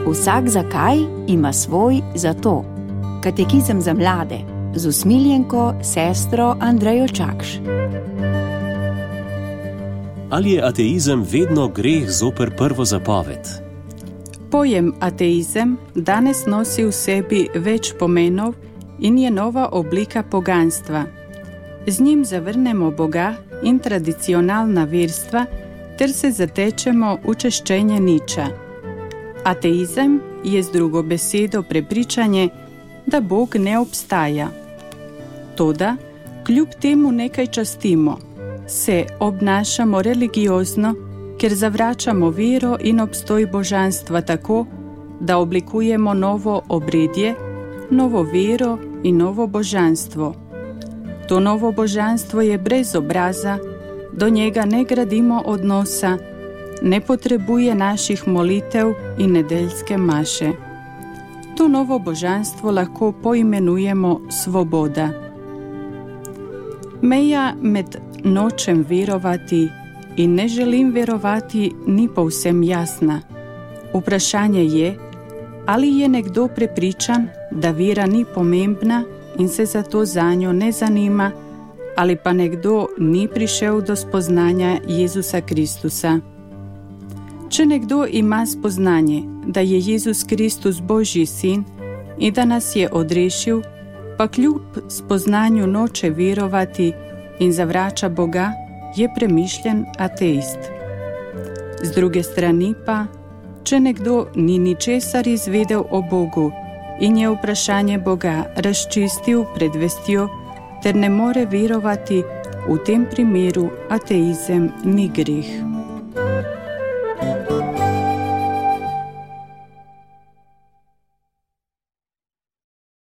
Vsak zakaj ima svoj zato. Katekizem za mlade z usmiljenko sestro Andrejo Čakš. Ali je ateizem vedno greh zoper prvo zapoved? Pojem ateizem danes nosi v sebi več pomenov in je nova oblika poganstva. Z njim zavrnemo Boga in tradicionalna verstva ter se zatečemo v češčenje niča. Ateizem je z drugo besedo prepričanje, da Bog ne obstaja. Toda, kljub temu nekaj častimo, se obnašamo religiozno, ker zavračamo vero in obstoj božanstva tako, da oblikujemo novo obredje, novo vero in novo božanstvo. To novo božanstvo je brez obraza, do njega ne gradimo odnosa, ne potrebuje naših molitev in nedeljske maše. To novo božanstvo lahko poimenujemo svoboda. Meja med nočem verovati in ne želim verovati ni povsem jasna. Vprašanje je, ali je nekdo prepričan, da vera ni pomembna in se zato zanjo ne zanima, ali pa nekdo ni prišel do spoznanja Jezusa Kristusa. Če nekdo ima spoznanje, da je Jezus Kristus Božji sin in da nas je odrešil, pa kljub spoznanju noče verovati in zavrača Boga, je premišljen ateist. Z druge strani pa, če nekdo ni ničesar izvedel o Bogu in je vprašanje Boga razčistil pred vestjo ter ne more verovati, v tem primeru ateizem ni greh.